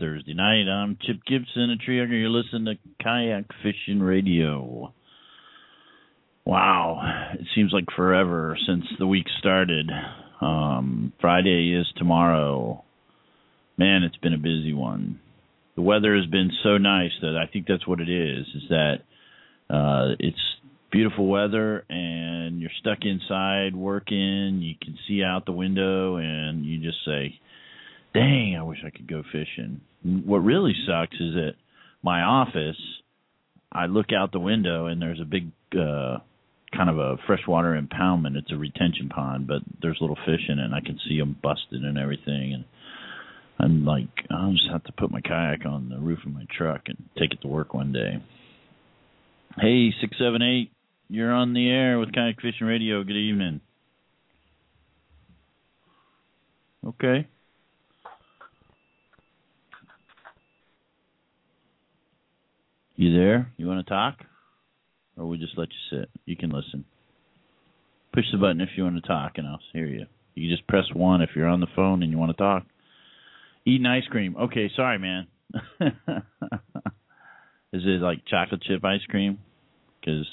Thursday night. I'm Chip Gibson, a tree hugger. You're listening to Kayak Fishing Radio. Wow, it seems like forever since the week started. Friday is tomorrow. Man, it's been a busy one. The weather has been so nice that I think that's what it is that it's beautiful weather and you're stuck inside working. You can see out the window and you just say, dang, I wish I could go fishing. What really sucks is that my office, I look out the window and there's a big kind of a freshwater impoundment. It's a retention pond, but there's little fish in it, and I can see them busted and everything. And I'm like, I'll just have to put my kayak on the roof of my truck and take it to work one day. Hey, 678, you're on the air with Kayak Fishing Radio. Good evening. Okay. You there? You want to talk? Or we just let you sit? You can listen. Push the button if you want to talk, and I'll hear you. You just press 1 if you're on the phone and you want to talk. Eating ice cream. Okay, sorry, man. Is it like chocolate chip ice cream? Because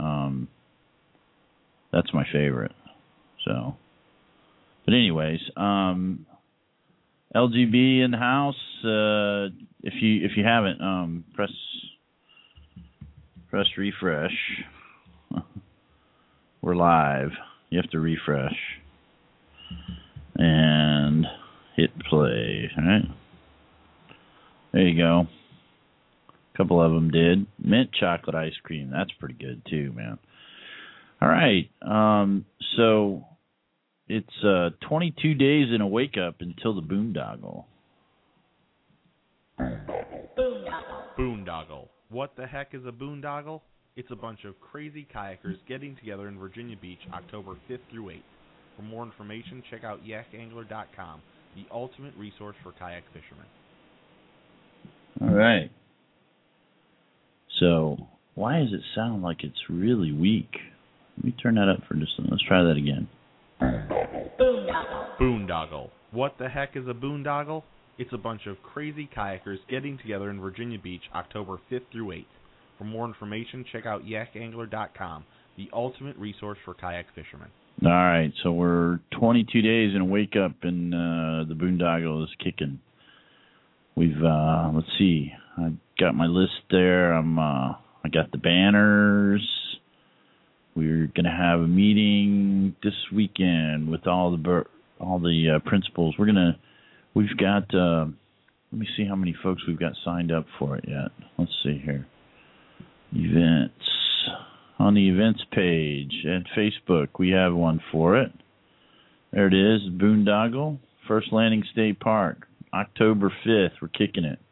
that's my favorite. So, but anyways, LGB in the house. If you haven't, press refresh. We're live. You have to refresh and hit play. All right. There you go. A couple of them did. Mint chocolate ice cream. That's pretty good too, man. All right. So it's 22 days in a wake up until the boondoggle. Boondoggle. What the heck is a boondoggle? It's a bunch of crazy kayakers getting together in Virginia Beach October 5th through 8th. For more information, check out yakangler.com, the ultimate resource for kayak fishermen. All right. So, why does it sound like it's really weak? Let me turn that up for just a minute. Let's try that again. Boondoggle. Boondoggle. What the heck is a boondoggle? It's a bunch of crazy kayakers getting together in Virginia Beach October 5th through 8th. For more information, check out yakangler.com, the ultimate resource for kayak fishermen. All right, so we're 22 days in a wake up, and the boondoggle is kicking. We've let's see, I got my list there. I got the banners. We're gonna have a meeting this weekend with all the principals. We've got. Let me see how many folks we've got signed up for it yet. Let's see here. Events. On the events page at Facebook, we have one for it. There it is, Boondoggle, First Landing State Park, October 5th. We're kicking it.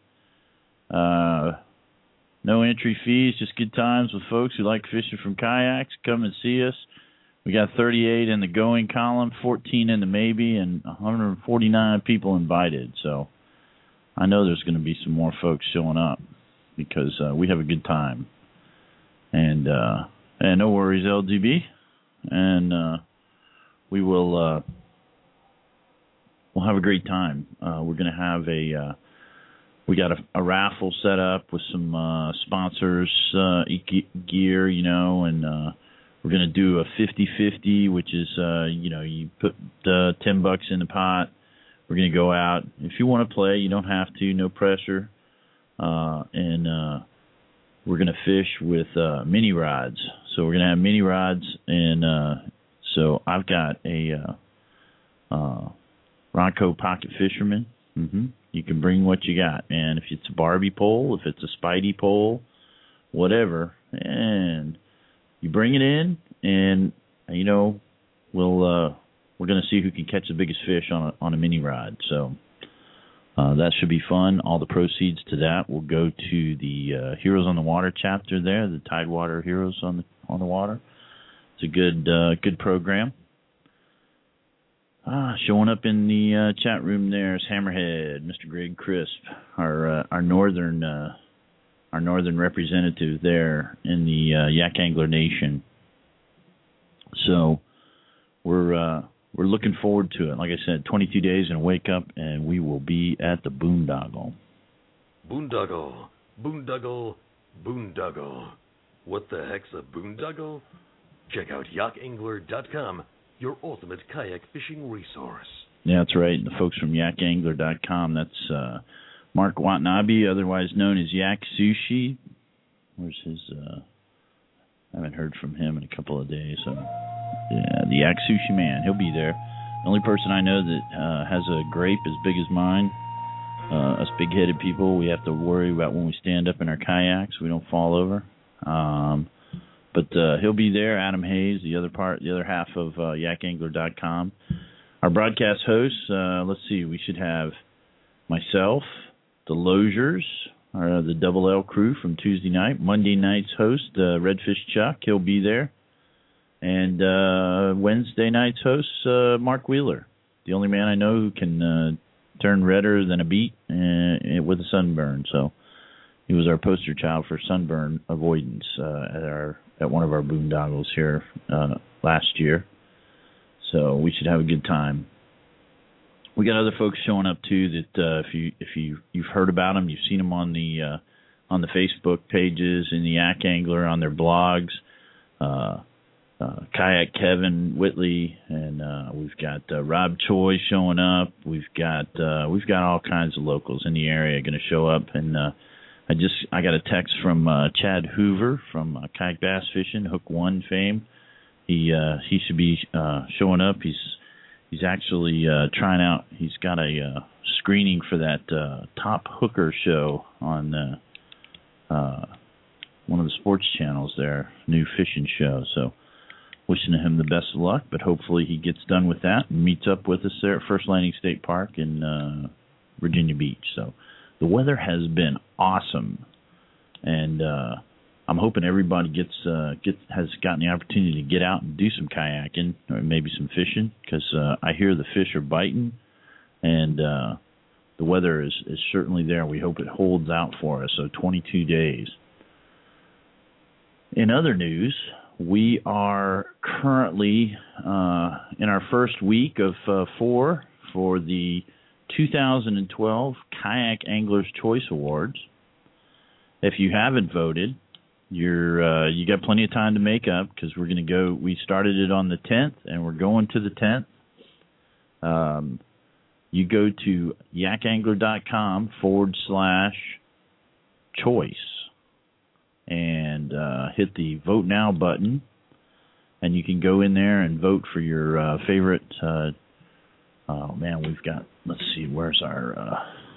No entry fees, just good times with folks who like fishing from kayaks. Come and see us. We got 38 in the going column, 14 in the maybe, and 149 people invited. So I know there's going to be some more folks showing up because we have a good time. And no worries, LGB. And we'll have a great time. We're going to have we got a raffle set up with some sponsors, gear, and we're going to do a 50-50, which is, you put $10 in the pot. We're going to go out. If you want to play, you don't have to, no pressure. And we're going to fish with mini rods. So we're going to have mini rods, and so I've got a Ronco Pocket Fisherman. Mm-hmm. You can bring what you got, and if it's a Barbie pole, if it's a Spidey pole, whatever, and you bring it in, and we're going to see who can catch the biggest fish on a mini rod. So that should be fun. All the proceeds to that will go to the Heroes on the Water chapter there, the Tidewater Heroes on the Water. It's a good program. Showing up in the chat room there is Hammerhead, Mr. Greg Crisp, our northern representative there in the Yak Angler Nation. So we're looking forward to it. Like I said, 22 days and wake up, and we will be at the boondoggle. Boondoggle, boondoggle, boondoggle. What the heck's a boondoggle? Check out yakangler.com, your ultimate kayak fishing resource. Yeah, that's right. And the folks from yakangler.com, that's Mark Watanabe, otherwise known as Yak Sushi. Where's his... I haven't heard from him in a couple of days. So, yeah, the Yak Sushi man, he'll be there. The only person I know that has a grape as big as mine. Us big-headed people, we have to worry about when we stand up in our kayaks, we don't fall over. But he'll be there. Adam Hayes, the other half of yakangler.com. Our broadcast hosts, let's see, we should have myself, the Loziers, the Double L crew from Tuesday night. Monday night's host, Redfish Chuck, he'll be there. And Wednesday night's host, Mark Wheeler, the only man I know who can turn redder than a beet with a sunburn. So he was our poster child for sunburn avoidance at one of our boondoggles here last year. So we should have a good time. We got other folks showing up too that if you've heard about them, you've seen them on the Facebook pages, in the Yak Angler, on their blogs. Kayak Kevin Whitley, and we've got Rob Choi showing up. We've got all kinds of locals in the area going to show up. And I got a text from Chad Hoover from Kayak Bass Fishing, Hook One fame. He should be showing up. He's actually trying out. He's got a screening for that Top Hooker show on one of the sports channels there, new fishing show. So wishing him the best of luck, but hopefully he gets done with that and meets up with us there at First Landing State Park in Virginia Beach. So the weather has been awesome, and I'm hoping everybody has gotten the opportunity to get out and do some kayaking or maybe some fishing, because I hear the fish are biting, and the weather is certainly there. We hope it holds out for us. So 22 days. In other news, we are currently in our first week of 4 for the 2012 Kayak Anglers Choice Awards. If you haven't voted, you got plenty of time to make up, because we're going to go. We started it on the 10th, and we're going to the 10th. You go to yakangler.com/choice. And hit the Vote Now button, and you can go in there and vote for your favorite. Oh man, we've got. Let's see, where's our?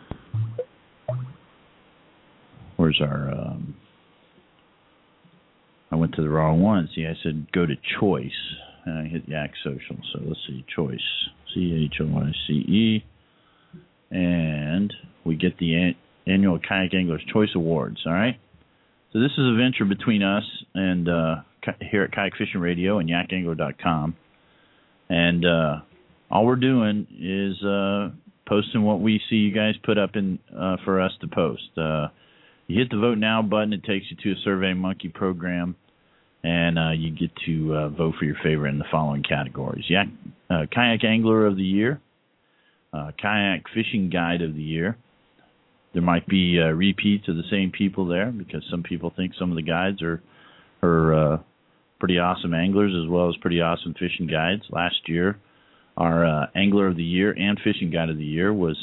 I went to the wrong one. See, I said go to Choice, and I hit Yak Social. So let's see, Choice, CHOICE, and we get the annual Kayak Anglers Choice Awards. All right. So this is a venture between us and here at Kayak Fishing Radio and yakangler.com. And all we're doing is posting what we see you guys put up in for us to post. You hit the Vote Now button, it takes you to a SurveyMonkey program, and you get to vote for your favorite in the following categories. Kayak Angler of the Year, Kayak Fishing Guide of the Year. There might be repeats of the same people there, because some people think some of the guides are pretty awesome anglers as well as pretty awesome fishing guides. Last year, our Angler of the Year and Fishing Guide of the Year was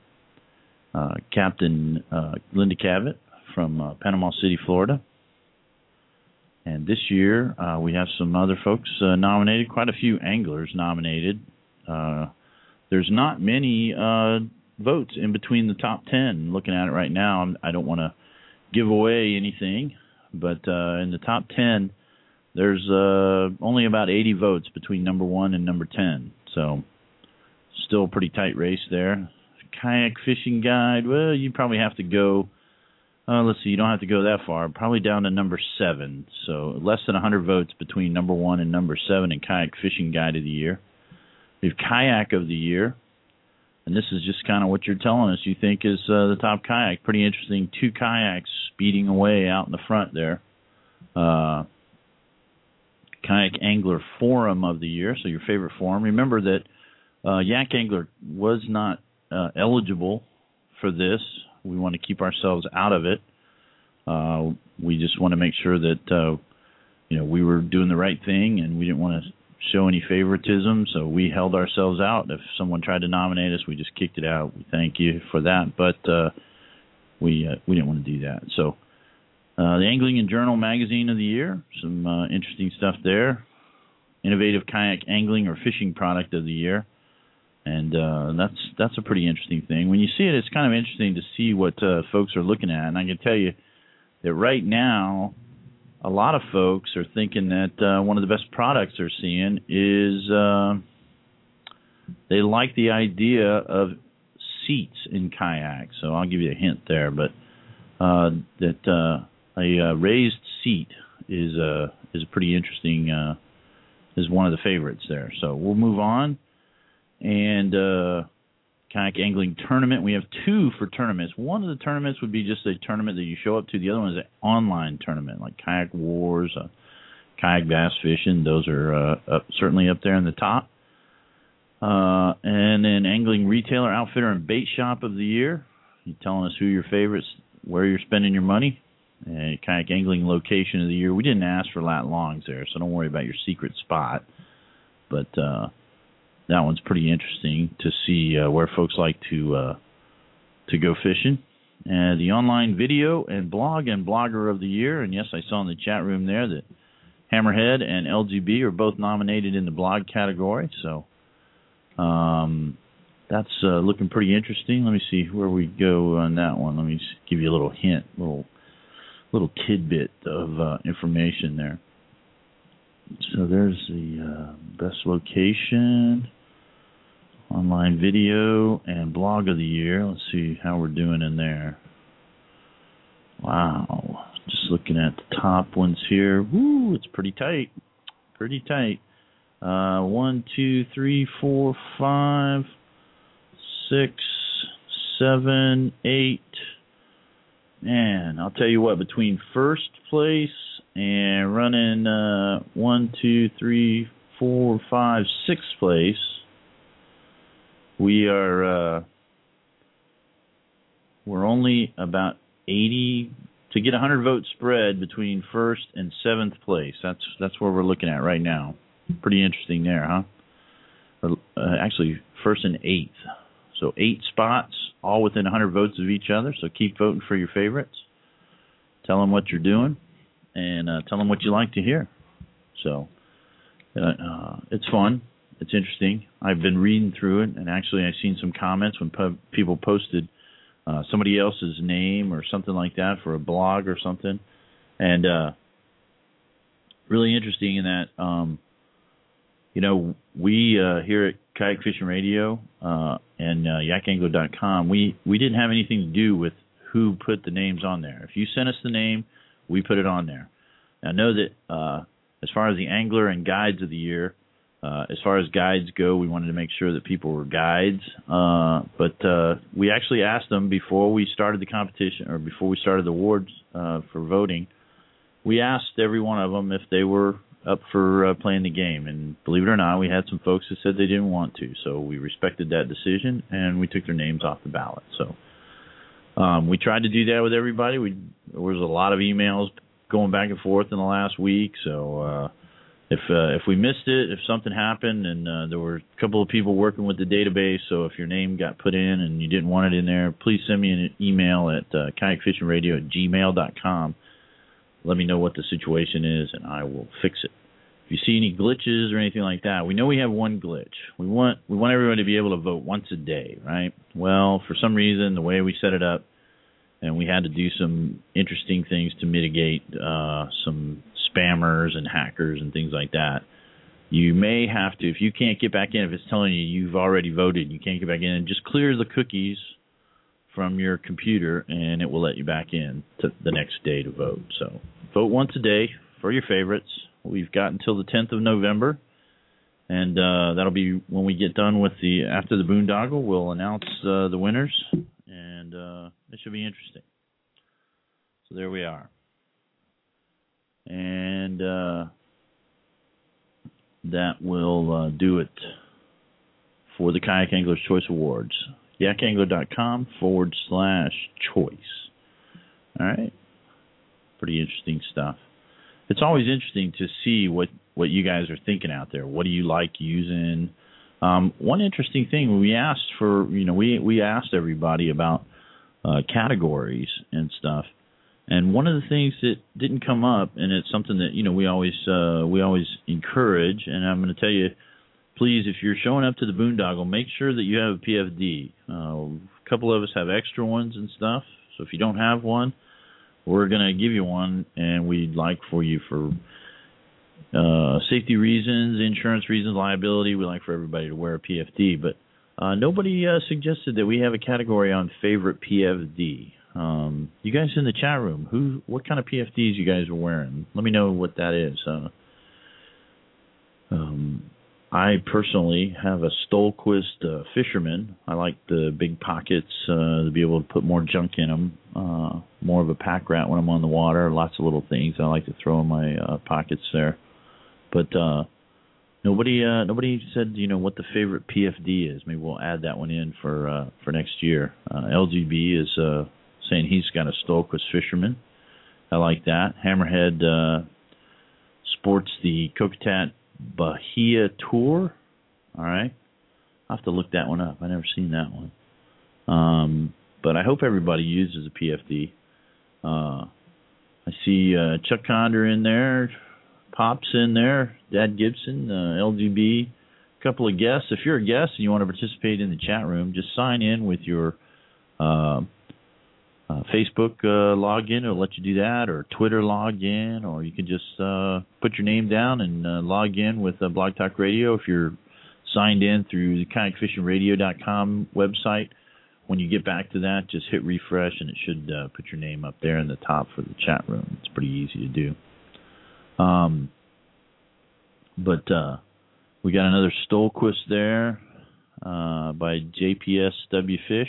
Captain Linda Cavett from Panama City, Florida. And this year, we have some other folks nominated, quite a few anglers nominated. There's not many votes in between the top 10. Looking at it right now, I don't want to give away anything, but in the top 10, there's only about 80 votes between number 1 and number 10. So still a pretty tight race there. Kayak Fishing Guide, well, you probably have to go, let's see, you don't have to go that far, probably down to number 7. So less than 100 votes between number 1 and number 7 in Kayak Fishing Guide of the Year. We have Kayak of the Year. And this is just kind of what you're telling us you think is the top kayak. Pretty interesting. 2 kayaks speeding away out in the front there. Kayak Angler Forum of the Year, so your favorite forum. Remember that Yak Angler was not eligible for this We want to keep ourselves out of it. We just want to make sure that we were doing the right thing, and we didn't want to show any favoritism, so we held ourselves out. If someone tried to nominate us, we just kicked it out. We thank you for that, but we didn't want to do that. So the Angling and Journal Magazine of the Year, some interesting stuff there. Innovative Kayak Angling or Fishing Product of the Year, and that's a pretty interesting thing. When you see it, it's kind of interesting to see what folks are looking at, and I can tell you that right now, a lot of folks are thinking that one of the best products they're seeing is they like the idea of seats in kayaks. So I'll give you a hint there, but that a raised seat is a pretty interesting, is one of the favorites there. So we'll move on. And Kayak Angling Tournament. We have 2 for tournaments. One of the tournaments would be just a tournament that you show up to. The other one is an online tournament, like Kayak Wars, Kayak Bass Fishing. Those are certainly up there in the top. And then Angling Retailer, Outfitter, and Bait Shop of the Year. You're telling us who your favorites, where you're spending your money. And Kayak Angling Location of the Year. We didn't ask for lat longs there, so don't worry about your secret spot. But that one's pretty interesting to see where folks like to go fishing. And the Online Video and Blog and Blogger of the Year. And yes, I saw in the chat room there that Hammerhead and LGB are both nominated in the blog category. So that's looking pretty interesting. Let me see where we go on that one. Let me give you a little hint, little tidbit of information there. So there's the best location, Online Video, and Blog of the Year. Let's see how we're doing in there. Wow. Just looking at the top ones here. Woo, it's pretty tight. Pretty tight. 1, 2, 3, 4, 5, 6, 7, 8. Man, I'll tell you what, between first place and running 1, 2, 3, 4, 5, 6th place, we're only about 80 to get 100 vote spread between first and 7th place. That's where we're looking at right now. Pretty interesting there, huh? Actually, first and 8th. So 8 spots, all within 100 votes of each other. So keep voting for your favorites. Tell them what you're doing, and tell them what you like to hear. So it's fun. It's interesting. I've been reading through it, and actually I've seen some comments when people posted somebody else's name or something like that for a blog or something. And really interesting in that, we here at Kayak Fishing Radio and yakangler.com, we didn't have anything to do with who put the names on there. If you sent us the name, we put it on there. Now, I know that as far as the Angler and Guides of the Year, as far as guides go, we wanted to make sure that people were guides. But we actually asked them before we started the competition, or before we started the awards for voting, we asked every one of them if they were up for playing the game. And believe it or not, we had some folks that said they didn't want to. So we respected that decision, and we took their names off the ballot. So we tried to do that with everybody. There was a lot of emails going back and forth in the last week. So if we missed it, if something happened, and there were a couple of people working with the database, so if your name got put in and you didn't want it in there, please send me an email at kayakfishingradio@gmail.com. Let me know what the situation is, and I will fix it. If you see any glitches or anything like that, we know we have one glitch. We want everyone to be able to vote once a day, right? Well, for some reason, the way we set it up, and we had to do some interesting things to mitigate some spammers and hackers and things like that. You may have to, if you can't get back in, if it's telling you you've already voted, you can't get back in, just clear the cookies from your computer, and it will let you back in to the next day to vote. So vote once a day for your favorites. We've got until the 10th of November, and that'll be when we get done with after the boondoggle. We'll announce the winners, and it should be interesting. So there we are. And that will do it for the Kayak Angler's Choice Awards. yakangler.com/choice. All right? Pretty interesting stuff. It's always interesting to see what you guys are thinking out there. What do you like using? One interesting thing, we asked we asked everybody about categories and stuff. And one of the things that didn't come up, and it's something that we always encourage, and I'm going to tell you, please, if you're showing up to the boondoggle, make sure that you have a PFD. A couple of us have extra ones and stuff, so if you don't have one, we're going to give you one, and we'd like for you for safety reasons, insurance reasons, liability, we'd like for everybody to wear a PFD. But nobody suggested that we have a category on favorite PFD. You guys in the chat room, what kind of PFDs you guys are wearing? Let me know what that is. I personally have a Stolquist Fisherman. I like the big pockets to be able to put more junk in them. More of a pack rat when I'm on the water. Lots of little things I like to throw in my pockets there. But nobody said what the favorite PFD is. Maybe we'll add that one in for next year. LGB is saying he's got a Stolquist Fisherman. I like that. Hammerhead sports the Kokatat Bahia Tour. All right. I'll have to look that one up. I've never seen that one. But I hope everybody uses a PFD. I see Chuck Conder in there, Pops in there, Dad Gibson, LGB, a couple of guests. If you're a guest and you want to participate in the chat room, just sign in with your Facebook login. It'll let you do that, or Twitter login, or you can just put your name down and log in with Blog Talk Radio. If you're signed in through the kayakfishingradio.com website, when you get back to that, just hit refresh, and it should put your name up there in the top for the chat room. It's pretty easy to do. But we got another Stolquist there by JPSW Fish.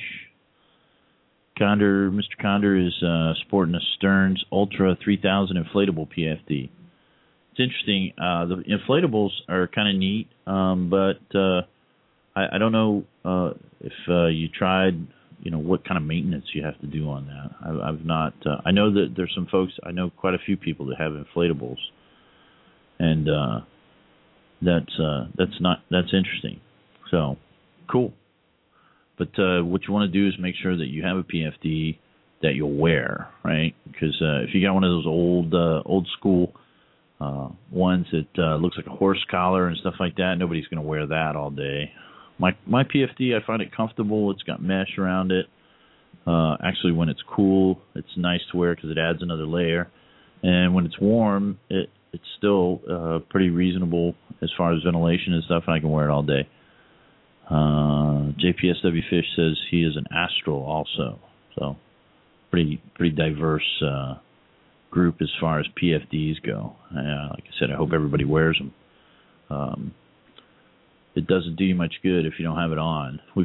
Mr. Conder is sporting a Stearns Ultra 3000 inflatable PFD. It's interesting. The inflatables are kind of neat, but I don't know if you tried, what kind of maintenance you have to do on that. I've not. I know that there's some folks. I know quite a few people that have inflatables, and that's interesting. So cool. But what you want to do is make sure that you have a PFD that you'll wear, right? Because if you got one of those old school ones that looks like a horse collar and stuff like that, nobody's going to wear that all day. My PFD, I find it comfortable. It's got mesh around it. Actually, when it's cool, it's nice to wear because it adds another layer. And when it's warm, it's still pretty reasonable as far as ventilation and stuff, and I can wear it all day. JPSW Fish says he is an Astral also, so pretty diverse group as far as PFDs go. Like I said, I hope everybody wears them. It doesn't do you much good if you don't have it on. I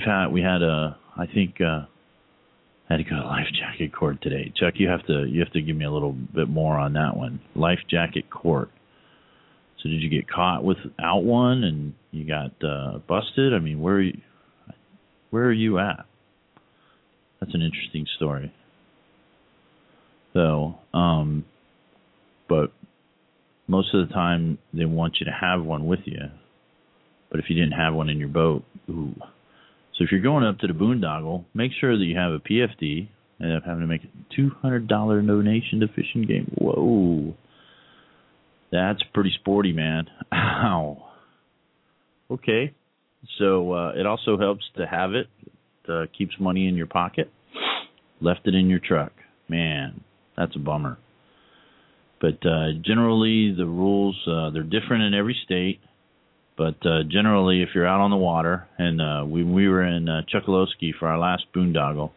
had to go to Life Jacket Court today. Chuck, you have to give me a little bit more on that one. Life Jacket Court. So did you get caught without one and you got busted? I mean, where are you at? That's an interesting story. So, but most of the time they want you to have one with you. But if you didn't have one in your boat, ooh. So if you're going up to the boondoggle, make sure that you have a PFD. I ended up having to make a $200 donation to Fish and Game. Whoa. That's pretty sporty, man. Ow. Okay. So it also helps to have it. It keeps money in your pocket. Left it in your truck. Man, that's a bummer. But generally, the rules, they're different in every state. But generally, if you're out on the water, and when we were in Chokoloskee for our last boondoggle,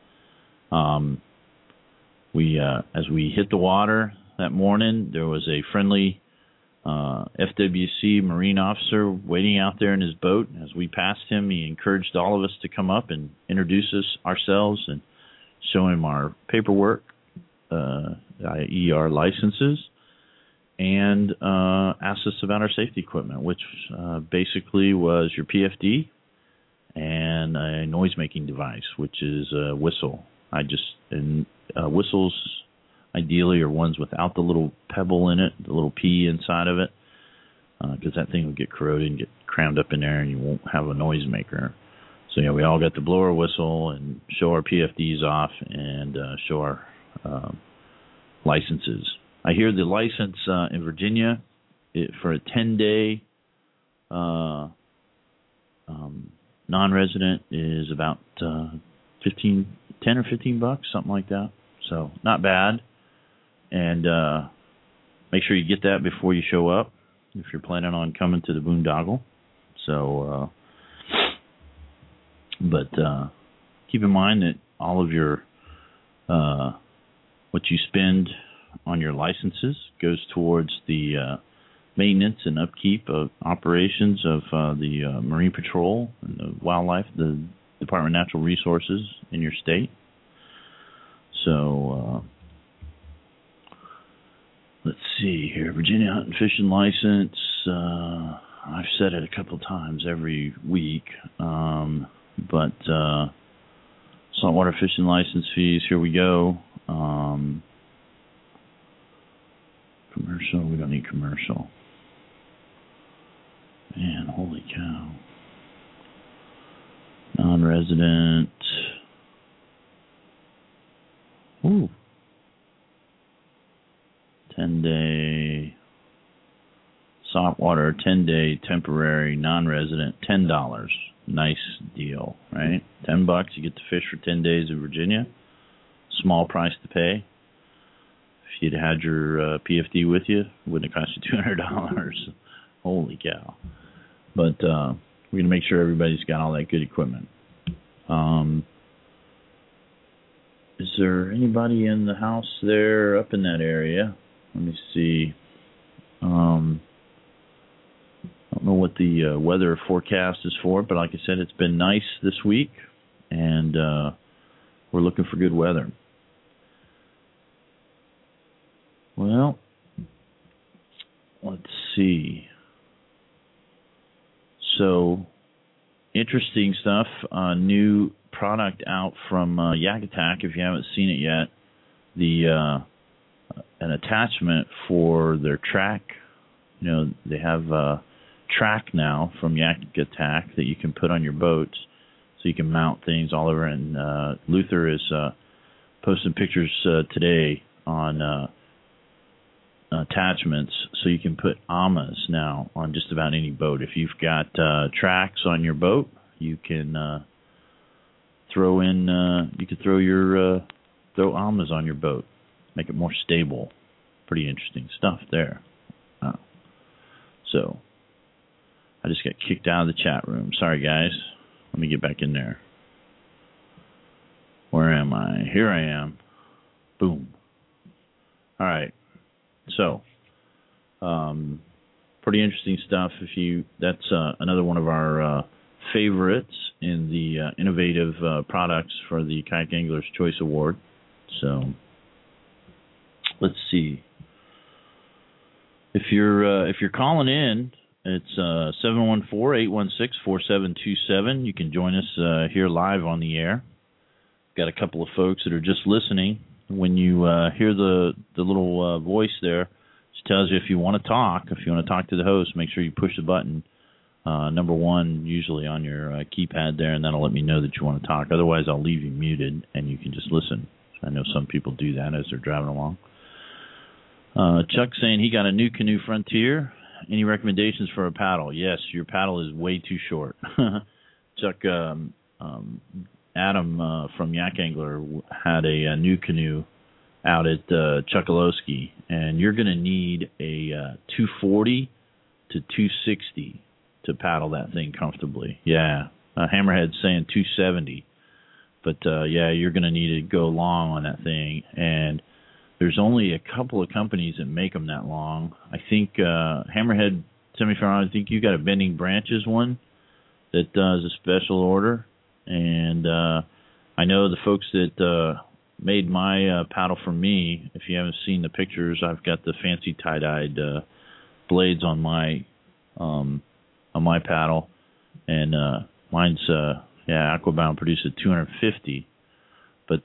as we hit the water that morning, there was a friendly FWC Marine officer waiting out there in his boat. As we passed him, he encouraged all of us to come up and introduce ourselves and show him our paperwork, i.e. our licenses, and asked us about our safety equipment, which basically was your PFD and and a noise-making device, which is a whistle. Whistles ideally are ones without the little pebble in it, the little P inside of it, because that thing will get corroded and get crammed up in there, and you won't have a noisemaker. So, yeah, we all got the blower whistle and show our PFDs off and show our licenses. I hear the license in Virginia for a 10-day non-resident is about $10 or $15, something like that. So not bad. And make sure you get that before you show up if you're planning on coming to the boondoggle. So, but keep in mind that all of your what you spend on your licenses goes towards the maintenance and upkeep of operations of the Marine Patrol and the wildlife, the Department of Natural Resources in your state. So let's see here. Virginia Hunt and Fishing License. I've said it a couple times every week. But saltwater fishing license fees, here we go. Commercial, we don't need commercial. Man, holy cow. Non-resident. Ooh. 10-day saltwater, 10-day temporary non-resident, $10. Nice deal, right? $10, you get to fish for 10 days in Virginia. Small price to pay. If you'd had your PFD with you, it wouldn't have cost you $200. Holy cow. But we're going to make sure everybody's got all that good equipment. Is there anybody in the house there up in that area? Let me see. I don't know what the weather forecast is for, but like I said, it's been nice this week, and we're looking for good weather. Well, let's see. So, interesting stuff. New product out from Yak Attack. If you haven't seen it yet, an attachment for their track. You know, they have track now from Yak Attack that you can put on your boats, so you can mount things all over. And Luther is posting pictures today on attachments, so you can put AMAs now on just about any boat. If you've got tracks on your boat, you can throw AMAs on your boat, make it more stable. Pretty interesting stuff there. So I just got kicked out of the chat room. Sorry, guys. Let me get back in there. Where am I? Here I am. Boom. All right. So, pretty interesting stuff. That's another one of our favorites in the innovative products for the Kayak Angler's Choice Award. So, let's see. If you're calling in, it's 714-816-4727. You can join us here live on the air. Got a couple of folks that are just listening. When you hear the little voice there, it tells you if you want to talk. If you want to talk to the host, make sure you push the button, number 1, usually on your keypad there, and that'll let me know that you want to talk. Otherwise, I'll leave you muted, and you can just listen. I know some people do that as they're driving along. Chuck saying he got a new canoe Frontier. Any recommendations for a paddle? Yes, your paddle is way too short. Chuck, Adam from Yak Angler had a new canoe out at Chokoloskee, and you're going to need a 240 to 260 to paddle that thing comfortably. Yeah, Hammerhead's saying 270, but yeah, you're going to need to go long on that thing, and there's only a couple of companies that make them that long. I think Hammerhead Semi-Final, I think you got a Bending Branches one that does a special order. And I know the folks that made my paddle for me, if you haven't seen the pictures, I've got the fancy tie-dyed blades on my paddle, and mine's Yeah, Aquabound produced at 250. But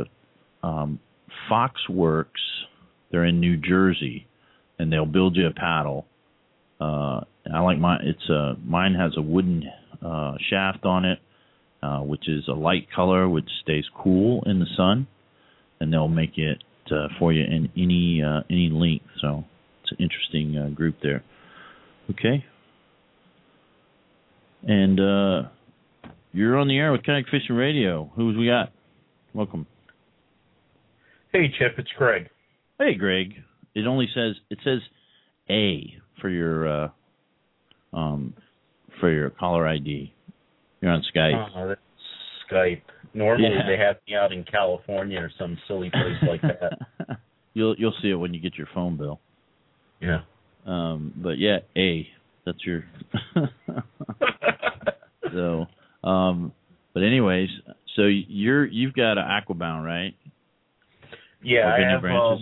Foxworks, they're in New Jersey, and they'll build you a paddle. I like mine. Mine has a wooden shaft on it, which is a light color, which stays cool in the sun, and they'll make it for you in any length. So it's an interesting group there. Okay. And you're on the air with Kayak Fishing Radio. Who's we got? Welcome. Hey, Chip, it's Greg. Hey, Greg. It says A for your caller ID. You're on Skype. Oh, that's Skype. Normally they have me out in California or some silly place like that. You'll see it when you get your phone bill. Yeah. But yeah, A. That's your. So, but anyways, so you've got an Aquabound, right? Yeah, I have.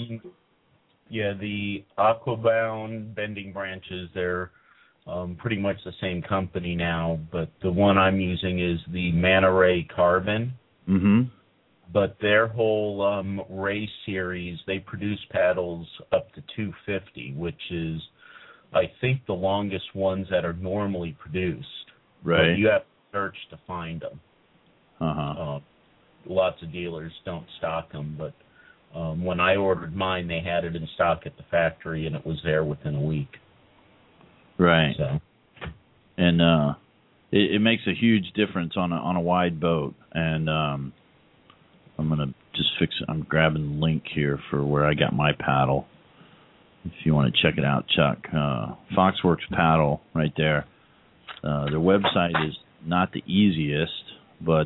The Aquabound Bending Branches. They're pretty much the same company now, but the one I'm using is the Manta Ray Carbon. Mm-hmm. But their whole Ray series, they produce paddles up to 250, which is, I think, the longest ones that are normally produced. Right. But you have to search to find them. Uh-huh. Lots of dealers don't stock them, but when I ordered mine, they had it in stock at the factory, and it was there within a week. Right. So. And it makes a huge difference on a wide boat. And I'm gonna just fix it. I'm grabbing the link here for where I got my paddle. If you want to check it out, Chuck. Foxworks paddle right there. Their website is not the easiest, but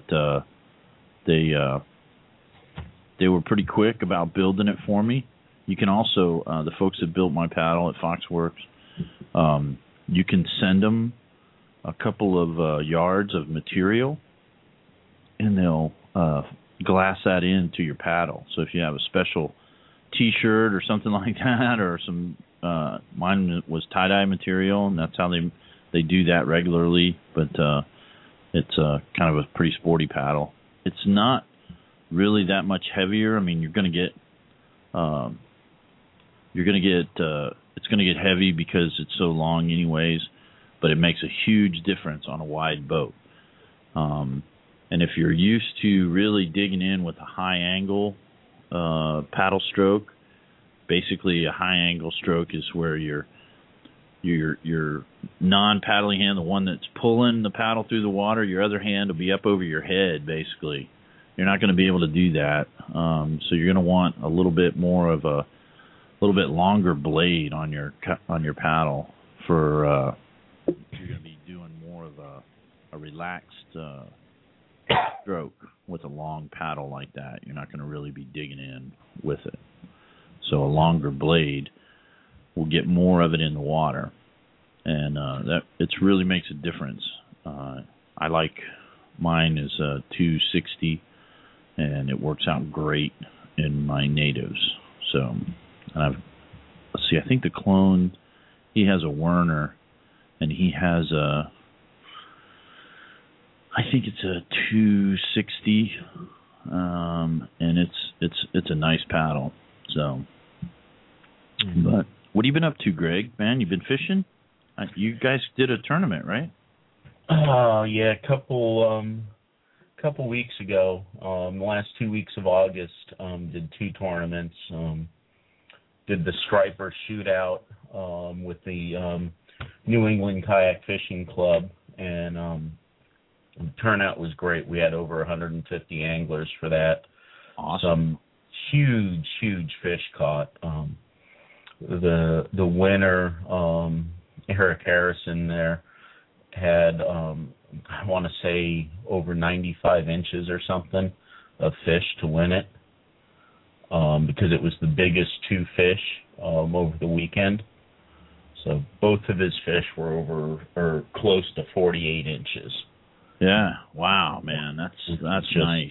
they were pretty quick about building it for me. You can also, the folks that built my paddle at Foxworks, you can send them a couple of yards of material, and they'll glass that into your paddle. So if you have a special T-shirt or something like that, or some, mine was tie-dye material, and that's how they do that regularly. But it's kind of a pretty sporty paddle. It's not really that much heavier. I mean, you're going to get it's going to get heavy because it's so long anyways, but it makes a huge difference on a wide boat. And if you're used to really digging in with a high angle paddle stroke, basically a high angle stroke is where your non-paddling hand, the one that's pulling the paddle through the water, your other hand will be up over your head, basically. You're not going to be able to do that. So you're going to want a little bit more of a little bit longer blade on your paddle for you're going to be doing more of a relaxed stroke with a long paddle like that. You're not going to really be digging in with it. So a longer blade will get more of it in the water, and that it really makes a difference. I like mine is 260, and it works out great in my natives. So, let's see. I think the clone, he has a Werner, and he has I think it's a 260, and it's a nice paddle. So, but what have you been up to, Greg? Man, you've been fishing? You guys did a tournament, right? Yeah, a couple weeks ago. The last 2 weeks of August, did 2 tournaments. Did the Striper Shootout with the New England Kayak Fishing Club, and the turnout was great. We had over 150 anglers for that. Awesome. Some huge fish caught. The winner, Eric Harrison there, had I want to say over 95 inches or something of fish to win it, because it was the biggest 2 fish over the weekend. So both of his fish were over or close to 48 inches. Yeah. Wow, man, that's nice.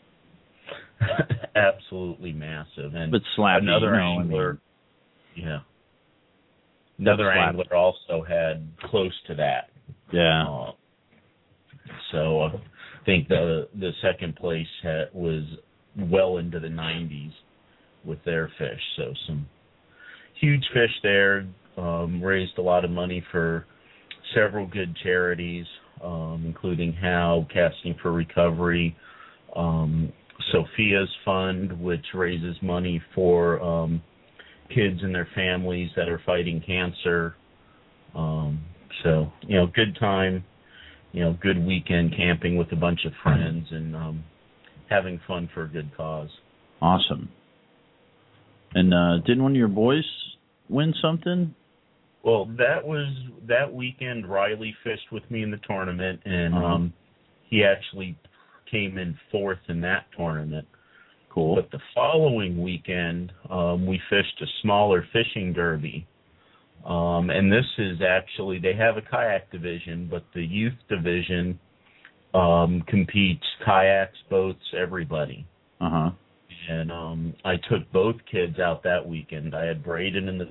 Absolutely massive. And but slappy, another angler. Yeah. Another angler also had close to that. Yeah. So think the second place was well into the 90s with their fish. So some huge fish there. Raised a lot of money for several good charities, including Howe, Casting for Recovery, Sophia's Fund, which raises money for kids and their families that are fighting cancer. So, good time, good weekend camping with a bunch of friends and having fun for a good cause. Awesome. And didn't one of your boys win something? Well, that weekend, Riley fished with me in the tournament, and he actually came in fourth in that tournament. Cool. But the following weekend, we fished a smaller fishing derby. And this is actually, they have a kayak division, but the youth division competes kayaks, boats, everybody. Uh-huh. And I took both kids out that weekend. I had Braden in the...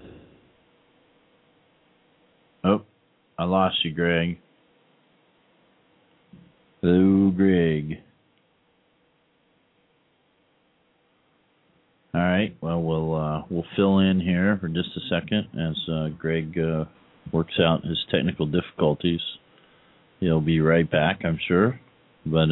Oh, I lost you, Greg. Hello, Greg. All right. Well, we'll fill in here for just a second as Greg works out his technical difficulties. He'll be right back, I'm sure. But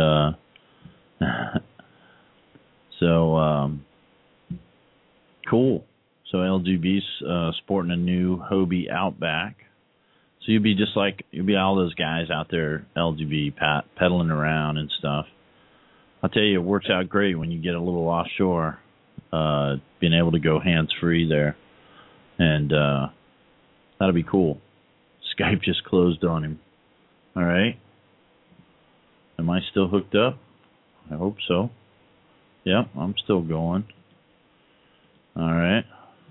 so cool. So LGB's sporting a new Hobie Outback. So you'll be all those guys out there, LGB, pedaling around and stuff. I'll tell you, it works out great when you get a little offshore, being able to go hands-free there. And that'll be cool. Skype just closed on him. All right. Am I still hooked up? I hope so. Yep, I'm still going. All right.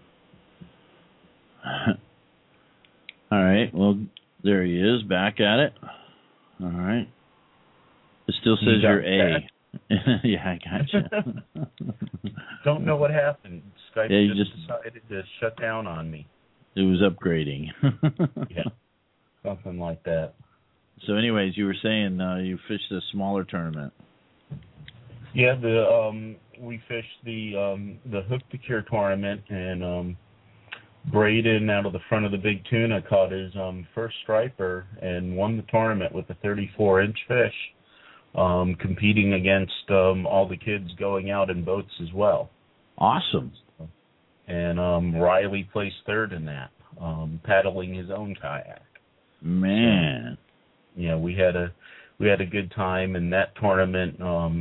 All right, well, there he is, back at it. All right. It still says you're A. Yeah, I gotcha. Don't know what happened. Skype just decided to shut down on me. It was upgrading. Yeah, something like that. So anyways, you were saying you fished a smaller tournament. Yeah, we fished the Hook to Cure tournament, and Braden, out of the front of the Big Tuna, caught his first striper and won the tournament with a 34-inch fish, competing against all the kids going out in boats as well. Awesome. And Riley placed third in that, paddling his own kayak. Man. So, yeah, we had a good time in that tournament.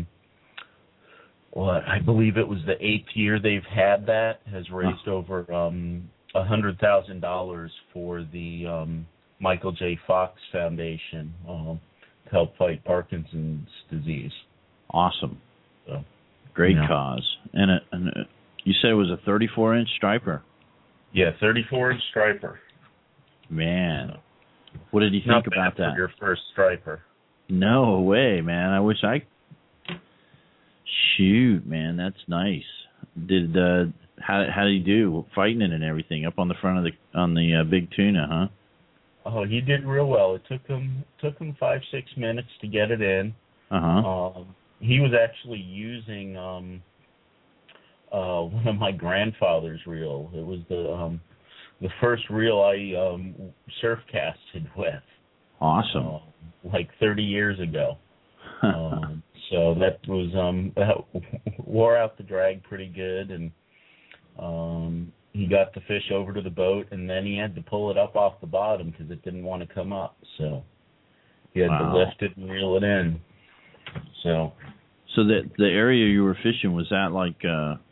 Well, I believe it was the 8th year they've had that. Has raised over $100,000 for the Michael J. Fox Foundation to help fight Parkinson's disease. Awesome. So, great cause. And you said it was a 34-inch striper. Yeah, 34-inch striper. Man, what did you think about that? For your first striper. No way, man. I wish I. Shoot, man, that's nice. Did how did he do fighting it and everything up on the front of the Big Tuna, huh? Oh, he did real well. It took him 5-6 minutes to get it in. He was actually using one of my grandfather's reel. It was the first reel I surf casted with. Awesome. Like 30 years ago. So that was that wore out the drag pretty good, and he got the fish over to the boat, and then he had to pull it up off the bottom because it didn't want to come up. So he had to lift it and reel it in. So the area you were fishing, was that like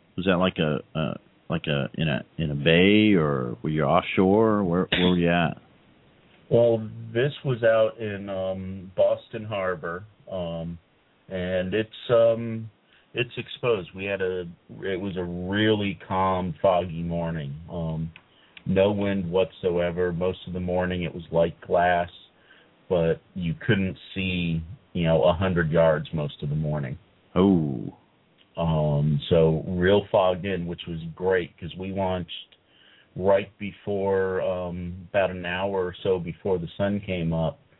in a bay, or were you offshore? Where were you at? Well, this was out in Boston Harbor, and it's exposed. It was a really calm, foggy morning. No wind whatsoever. Most of the morning it was light glass, but you couldn't see, 100 yards most of the morning. Oh. So real fogged in, which was great because we launched right before, about an hour or so before the sun came up.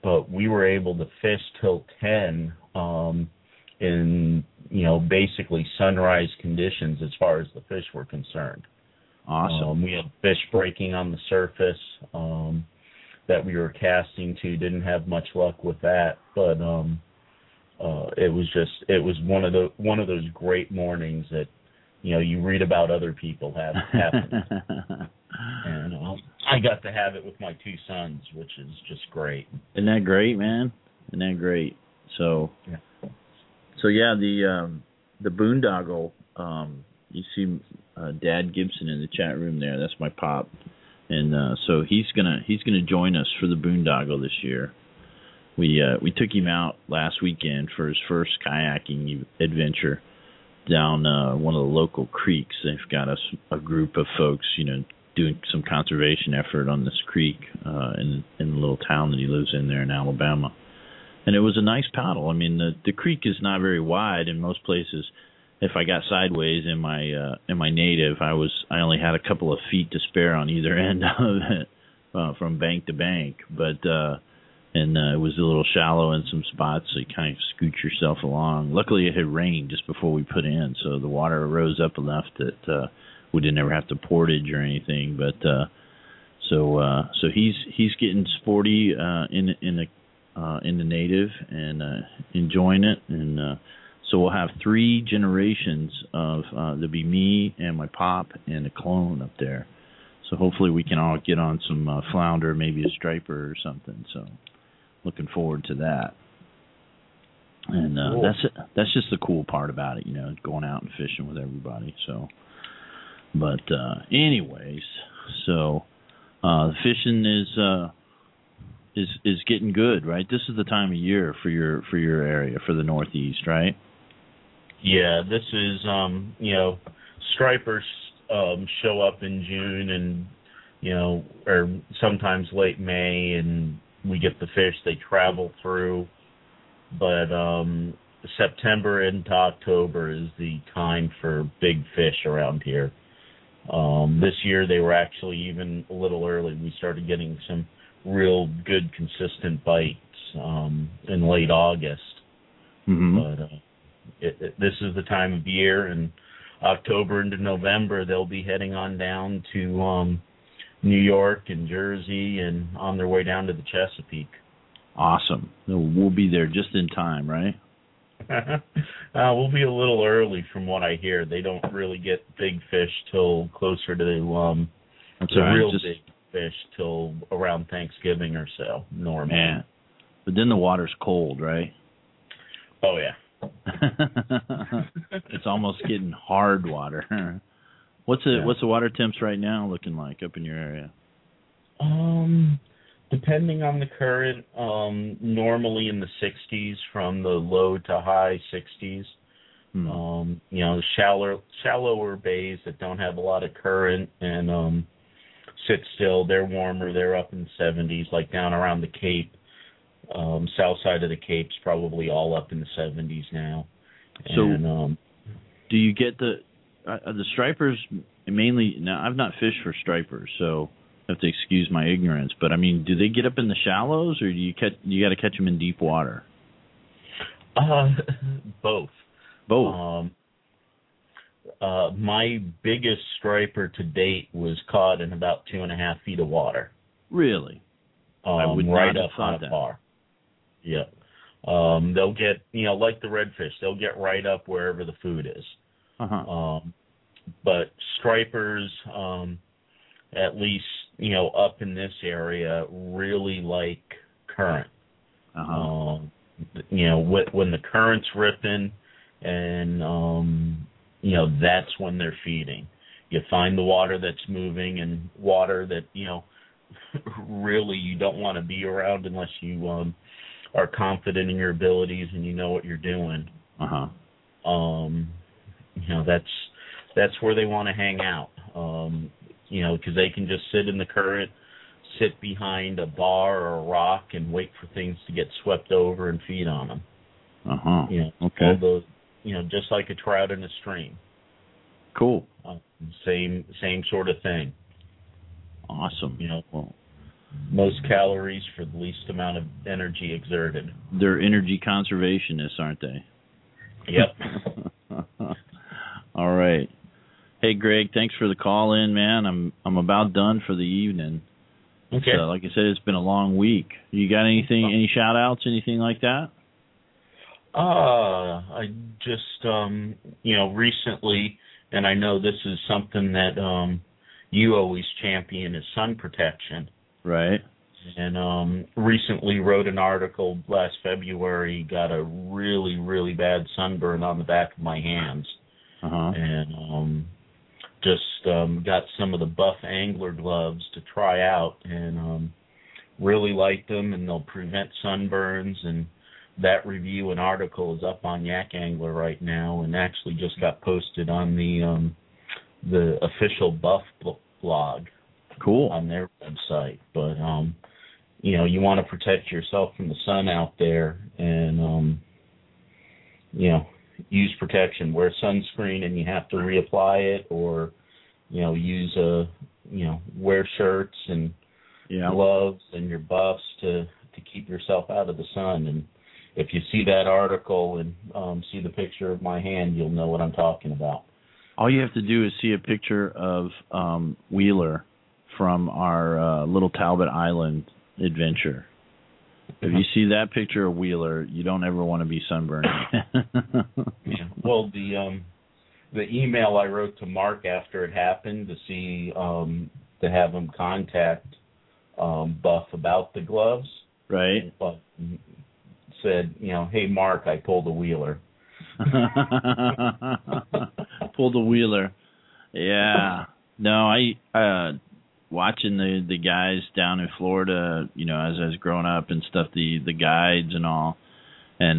but we were able to fish till 10 in, basically sunrise conditions as far as the fish were concerned. Awesome. We had fish breaking on the surface that we were casting to. Didn't have much luck with that, but it was one of those great mornings that you read about other people have happened. And I got to have it with my two sons, which is just great. Isn't that great, man? Isn't that great? So yeah, the boondoggle. You see Dad Gibson in the chat room there. That's my pop, and so he's gonna join us for the boondoggle this year. We took him out last weekend for his first kayaking adventure down one of the local creeks. They've got a group of folks, doing some conservation effort on this creek in the little town that he lives in there in Alabama. And it was a nice paddle. I mean, the creek is not very wide in most places. If I got sideways in my native, I only had a couple of feet to spare on either end of it from bank to bank. But it was a little shallow in some spots, so you kind of scoot yourself along. Luckily, it had rained just before we put in, so the water rose up enough that we didn't ever have to portage or anything. But so he's getting sporty in the native and enjoying it, and so we'll have 3 generations of there'll be me and my pop and a clone up there. So hopefully we can all get on some flounder, maybe a striper or something. So looking forward to that. And cool. that's just the cool part about it, going out and fishing with everybody. So, but anyways, so the fishing is getting good, right? This is the time of year for your area, for the Northeast, right? Yeah, this is stripers show up in June and or sometimes late May, and we get the fish. They travel through, but September into October is the time for big fish around here. This year they were actually even a little early. We started getting some real good, consistent bites in late August. Mm-hmm. But this is the time of year, and October into November they'll be heading on down to New York and Jersey and on their way down to the Chesapeake. Awesome. We'll be there just in time, right? We'll be a little early from what I hear. They don't really get big fish till closer to real big fish till around Thanksgiving or so, normally. Man. But then the water's cold, right? Oh, yeah. It's almost getting hard water. What's the water temps right now looking like up in your area? Depending on the current, normally in the 60s from the low to high 60s. Shallower bays that don't have a lot of current and sit still, they're warmer. They're up in the 70s, like down around the Cape. South side of the Cape's probably all up in the 70s now. So, and, do you get the stripers mainly? Now, I've not fished for stripers, so I have to excuse my ignorance. But I mean, do they get up in the shallows, or you got to catch them in deep water? Both. Both. My biggest striper to date was caught in about 2.5 feet of water. Really? I would right not up have thought on that. a bar. Yeah. They'll get, like the redfish, they'll get right up wherever the food is. Uh-huh. But stripers, at least, up in this area, really like current. Uh-huh. When the current's ripping and, that's when they're feeding. You find the water that's moving and water that, really you don't want to be around unless you are confident in your abilities and you know what you're doing. Uh-huh. That's where they want to hang out. Because they can just sit in the current, sit behind a bar or a rock and wait for things to get swept over and feed on them. Uh-huh. Okay. All those, just like a trout in a stream. Cool. Same sort of thing. Awesome. Well, most calories for the least amount of energy exerted. They're energy conservationists, aren't they? Yep. All right. Hey, Greg, thanks for the call in, man. I'm about done for the evening. Okay. So, like I said, it's been a long week. You got anything, any shout outs, anything like that? I just, recently, and I know this is something that you always champion, is sun protection. Right. And recently wrote an article last February, got a really, really bad sunburn on the back of my hands. And just got some of the Buff Angler gloves to try out, and really like them, and they'll prevent sunburns. And that review and article is up on Yak Angler right now, and actually just got posted on the official Buff blog. Cool. On their website. But you want to protect yourself from the sun out there, and use protection. Wear sunscreen and you have to reapply it, or use wear shirts and gloves and your buffs to keep yourself out of the sun. And if you see that article and see the picture of my hand, you'll know what I'm talking about. All you have to do is see a picture of Wheeler from our Little Talbot Island adventure. If you see that picture of Wheeler, you don't ever want to be sunburned. Yeah. Well, the email I wrote to Mark after it happened to see to have him contact Buff about the gloves. Right. But said, hey Mark, I pulled a Wheeler. Pulled a Wheeler. Yeah. No, I watching the guys down in Florida, as I was growing up and stuff, the guides and all, and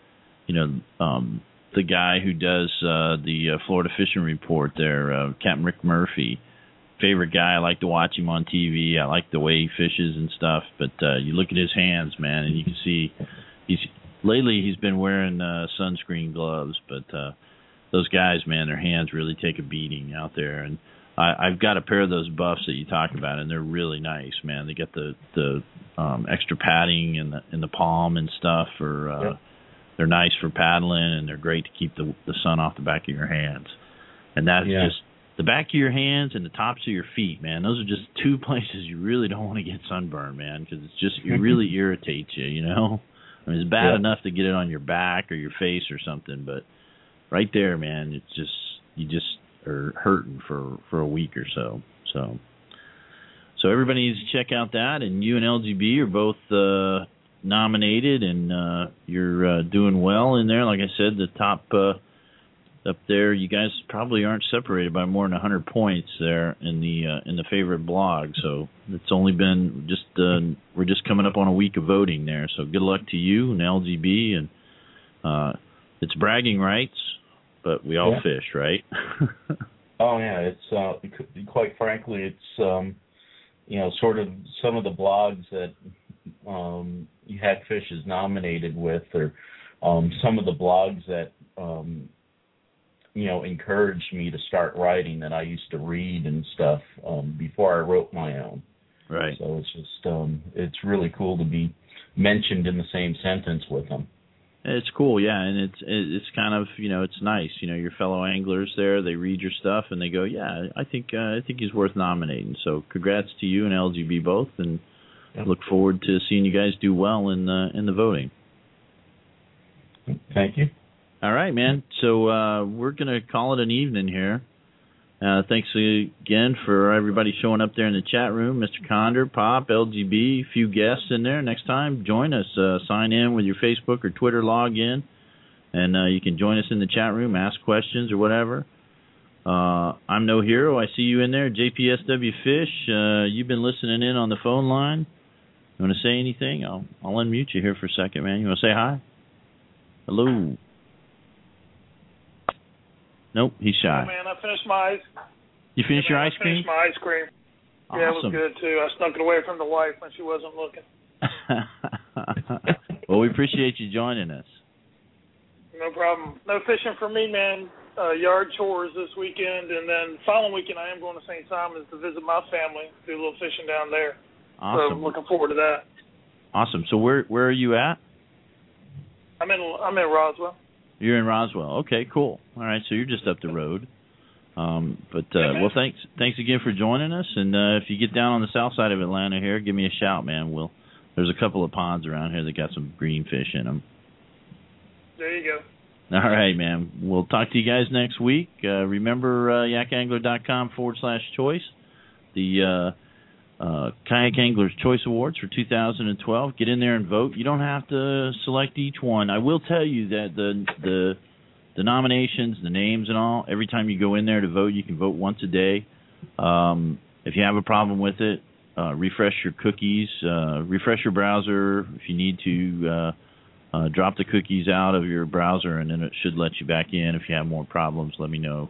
the guy who does the Florida Fishing Report there, Captain Rick Murphy, favorite guy. I like to watch him on TV. I like the way he fishes and stuff. But you look at his hands, man, and you can see he's been wearing sunscreen gloves. But those guys, man, their hands really take a beating out there. And I've got a pair of those buffs that you talk about, and they're really nice, man. They get the extra padding in the palm and stuff. They're nice for paddling, and they're great to keep the sun off the back of your hands. And that's just the back of your hands and the tops of your feet, man. Those are just two places you really don't want to get sunburned, man, because it really irritates you, I mean, it's bad enough to get it on your back or your face or something, but right there, man, it's just you just are hurting for a week or so. So everybody needs to check out that, and you and LGB are both nominated, and you're doing well in there. Like I said, the top up there, you guys probably aren't separated by more than 100 points there in the favorite blog. So it's only been we're just coming up on a week of voting there. So good luck to you and LGB, and it's bragging rights, but we all fish, right? Oh yeah, it's quite frankly, it's sort of some of the blogs that Yak Fish is nominated with, or some of the blogs that encouraged me to start writing that I used to read and stuff before I wrote my own. Right. So it's just it's really cool to be mentioned in the same sentence with them. It's cool, yeah, and it's kind of it's nice. Your fellow anglers there, they read your stuff and they go, yeah, I think he's worth nominating. So congrats to you and LGB both, and look forward to seeing you guys do well in the voting. Thank you. All right, man. So we're gonna call it an evening here. Thanks again for everybody showing up there in the chat room. Mr. Condor, Pop, LGB, a few guests in there. Next time, join us. Sign in with your Facebook or Twitter login, and you can join us in the chat room, ask questions or whatever. I'm No Hero. I see you in there. JPSW Fish, you've been listening in on the phone line. You want to say anything? I'll unmute you here for a second, man. You want to say hi? Hello. Nope, he's shy. Oh, man, I finished my ice. You finished your ice cream? I finished my ice cream. Awesome. Yeah, it was good, too. I snuck it away from the wife when she wasn't looking. Well, we appreciate you joining us. No problem. No fishing for me, man. Yard chores this weekend, and then following weekend I am going to St. Simon's to visit my family, do a little fishing down there. Awesome. So I'm looking forward to that. Awesome. So where are you at? I'm in Roswell. You're in Roswell. Okay, cool. All right, so you're just up the road. Well, thanks again for joining us. And if you get down on the south side of Atlanta here, give me a shout, man. There's a couple of ponds around here that got some green fish in them. There you go. All right, man. We'll talk to you guys next week. Remember yakangler.com/choice, the Kayak Anglers Choice Awards for 2012. Get in there and vote. You don't have to select each one. I will tell you that the nominations, the names and all, every time you go in there to vote, you can vote once a day. If you have a problem with it, refresh your cookies, refresh your browser. If you need to, drop the cookies out of your browser, and then it should let you back in. If you have more problems, let me know.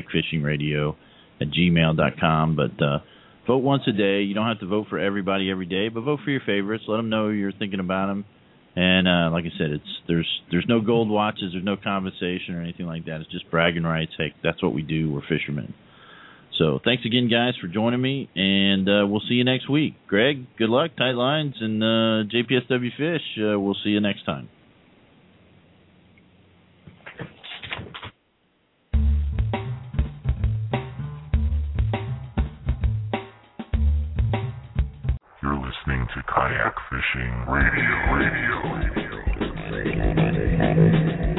kayakfishingradio@gmail.com. But vote once a day. You don't have to vote for everybody every day, but vote for your favorites. Let them know you're thinking about them. And like I said, there's no gold watches, there's no compensation or anything like that. It's just bragging rights. Hey, that's what we do. We're fishermen. So thanks again, guys, for joining me, and we'll see you next week. Greg, good luck, tight lines, and JPSW Fish. We'll see you next time. You're listening to Kayak Fishing Radio.